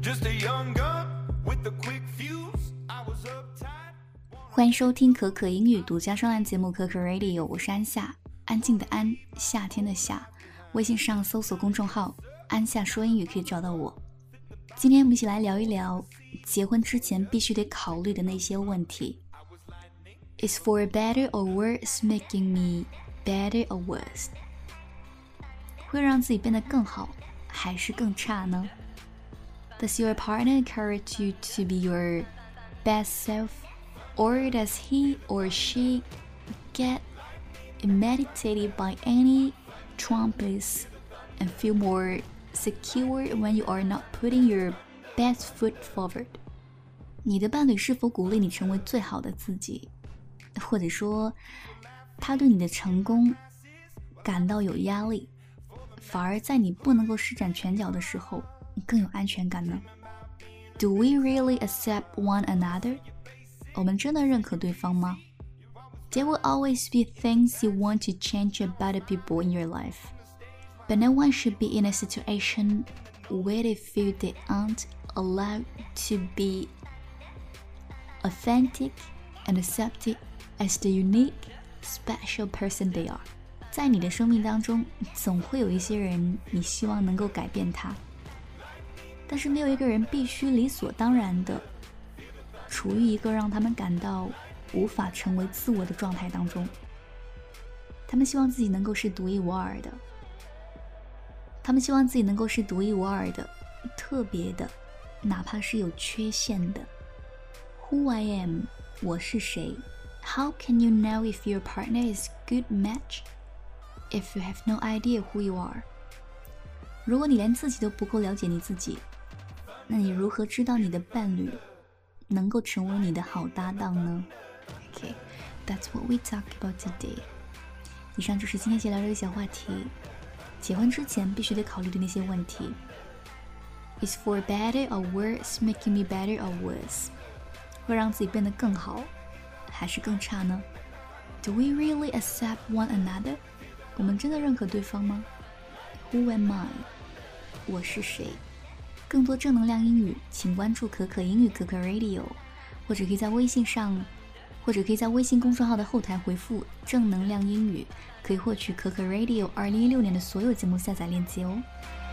Just a young gun with a quick fuse. I was uptight. 欢迎收听可可英语独家专栏节目可可 Radio， 我是安夏，安静的安，夏天的夏。微信上搜索公众号安夏说英语可以找到我。今天我们一起来聊一聊结婚之前必须得考虑的那些问题。Is for better or worse making me better or worse？ 会让自己变得更好还是更差呢？ Does your partner encourage you to be your best self, or does he or she get intimidated by any trumpets and feel more secure when you are not putting your best foot forward？ 你的伴侣是否鼓励你成为最好的自己，或者说他对你的成功感到有压力，反而在你不能够施展拳脚的时候更有安全感呢？ Do we really accept one another？ 我们真的认可对方吗？ There will always be things you want to change about the people in your life, but no one should be in a situation where they feel they aren't allowed to be authentic and accepted as the unique, special person they are。 在你的生命当中，总会有一些人你希望能够改变他，但是没有一个人必须理所当然的处于一个让他们感到无法成为自我的状态当中。他们希望自己能够是独一无二的，他们希望自己能够是独一无二的、特别的，哪怕是有缺陷的。 Who I am， 我是谁？ How can you know if your partner is good match if you have no idea who you are？ 如果你连自己都不够了解你自己，那你如何知道你的伴侣能够成为你的好搭档呢？ Okay, that's what we talk about today。 以上就是今天闲聊这个小话题，结婚之前必须得考虑的那些问题。 Is for better or worse making me better or worse？ 会让自己变得更好还是更差呢？ Do we really accept one another？ 我们真的认可对方吗？ Who am I？ 我是谁？更多正能量英语请关注可可英语可可 Radio， 或者可以在微信公众号的后台回复正能量英语，可以获取可可 Radio 2016年的所有节目下载链接哦。